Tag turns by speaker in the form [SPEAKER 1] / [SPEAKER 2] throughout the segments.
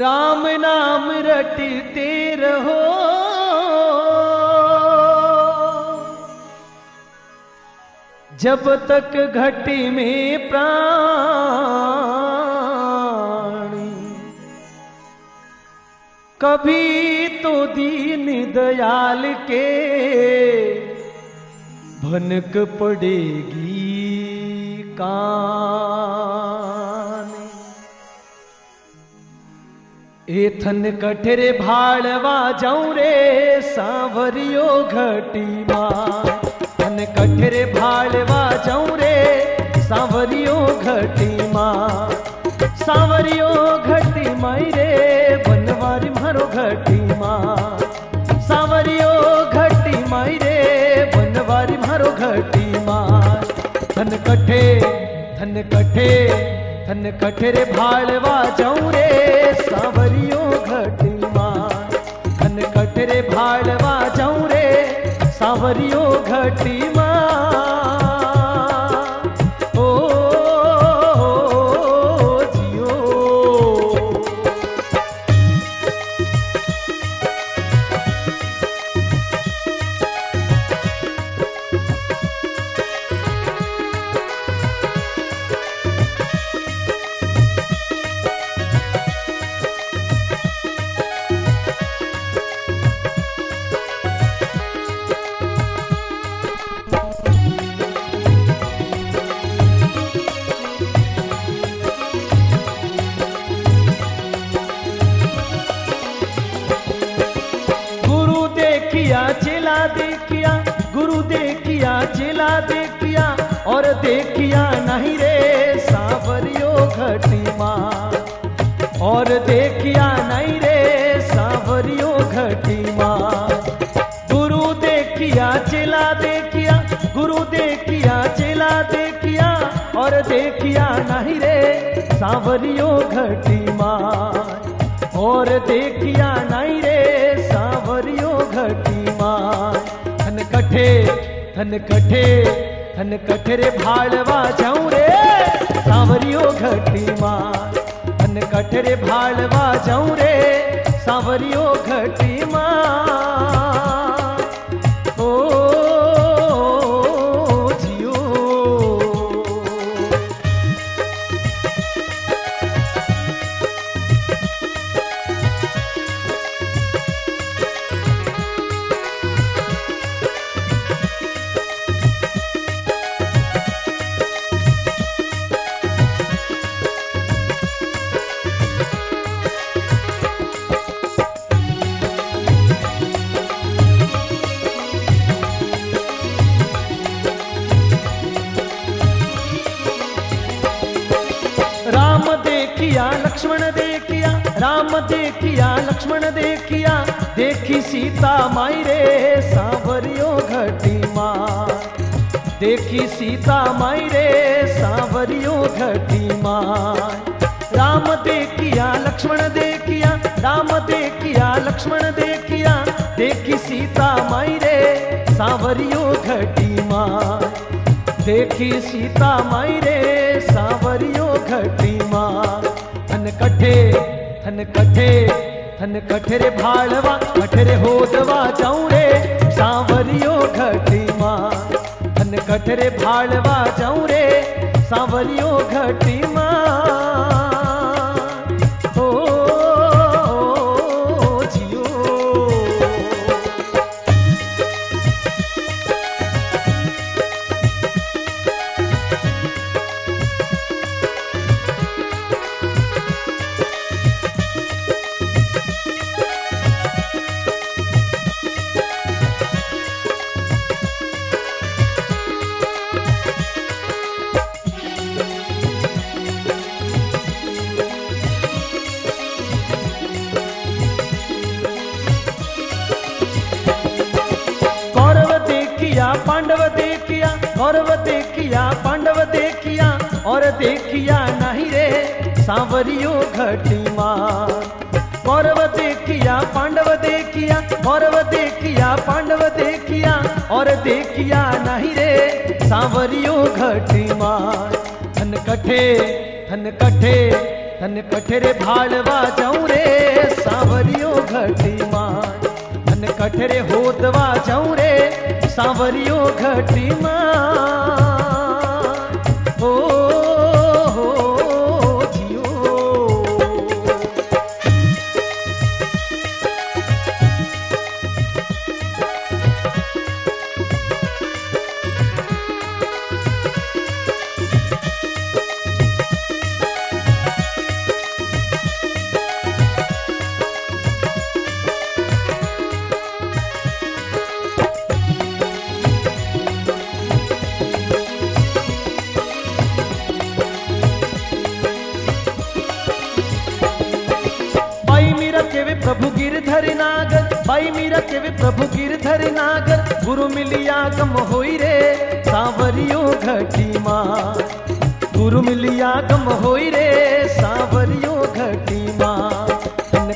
[SPEAKER 1] राम नाम रटते रहो, जब तक घटी में प्राण, कभी तो दीन दयाल के भनक पड़ेगी कान। एथन कठरे भाड़वा जाऊं रे सांवरियो घटी मां, थन कठरे भाड़वा जाऊं रे सांवरियो घटी मां। सांवरियो घटी माई रे बनवारी मारो घटी मां। सांवरियो घटी माई रे बनवारी मारो घटी मां। थन कठे थन कठरे भाड़वा जाऊं रे सांवरियो घटी मां। थन कठरे भाड़वा जाऊं रे सांवरियो घटी मां। ओ जियो चेला देखिया, गुरु देखिया, चेला देखिया और देखिया नहीं रे सांवरियो घटी मां। और देखिया नहीं रे सांवरियो घटी मां। गुरु देखिया चेला देखिया, गुरु देखिया चेला देखिया और देखिया नहीं रे सांवरियो घटी मां। और देखिया नहीं रे सांवरियो घटी मां। थन कठरे भाड़वा जाऊं रे सांवरियो घटी मां। थन कठरे भाड़वा जाऊं रे सांवरियो घटी मां। ओ जियो लक्ष्मण देखिया, राम देखिया लक्ष्मण देखिया, देखी सीता माई रे सांवरियो घटी मां। देखी सीता माई रे सांवरियो घटी मां। राम देखिया लक्ष्मण देखिया, राम देखिया लक्ष्मण देखिया, देखी सीता माई रे सांवरियो घटी मां। देखी सीता माई रे सांवरियो घटी मां। थन कठरे भाड़वा कठरे होदवा जाऊं रे सांवरियो घटी मां। थन कठरे भाड़वा जाऊं रे सांवरियो घटी मां। ओ जियो पांडव देखिया, कौरव देखिया, पांडव देखिया और देखिया नहीं रे सांवरियो घटी मां। कौरव देखिया, पांडव देखिया, कौरव देखिया, पांडव देखिया और देखिया नहीं रे सांवरियो घटी मां। थन कठे धन कठरे भाड़वा जाऊं रे सांवरियो घटी माय धन कठरे होतवा जाऊं रे सांवरियो घटी माय ओ प्रभु गिरधरि नागर भाई मीरा के वे प्रभु गिरधरि नागर गुरु मिलिया गम होई रे सांवरियो घटी माँ गुरु मिलिया गम होई रे सांवरियो घटी माँ धन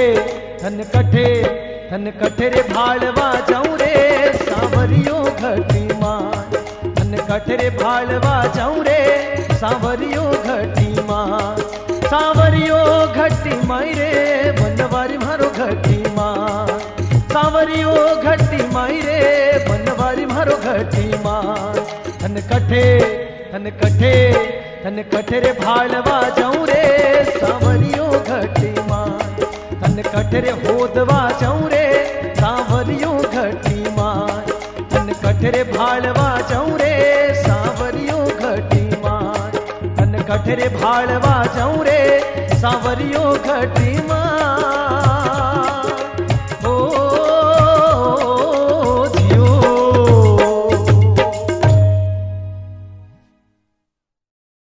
[SPEAKER 1] कठे रे भाड़वा जाऊं रे सांवरियो घटी माँ धन कठे रे भाड़वा जाऊं रे सांवरियो घटी माँ सांवरियो घटी माई रे बनवारी मारो घटी माँ सांवरियो घटी माई रे बनवारी मारो घटी माँ धन कठे रे भाड़वा जाऊं रे सांवरियो घटी माँ धन कठे रे होदवा जाऊं रे सांवरियो घटी माँ धन कठे रे भाड़वा जाऊं रे सांवरियो घटी माँ धन कठे रे भाड़वा जाऊं रे सांवरियो घटी माँ।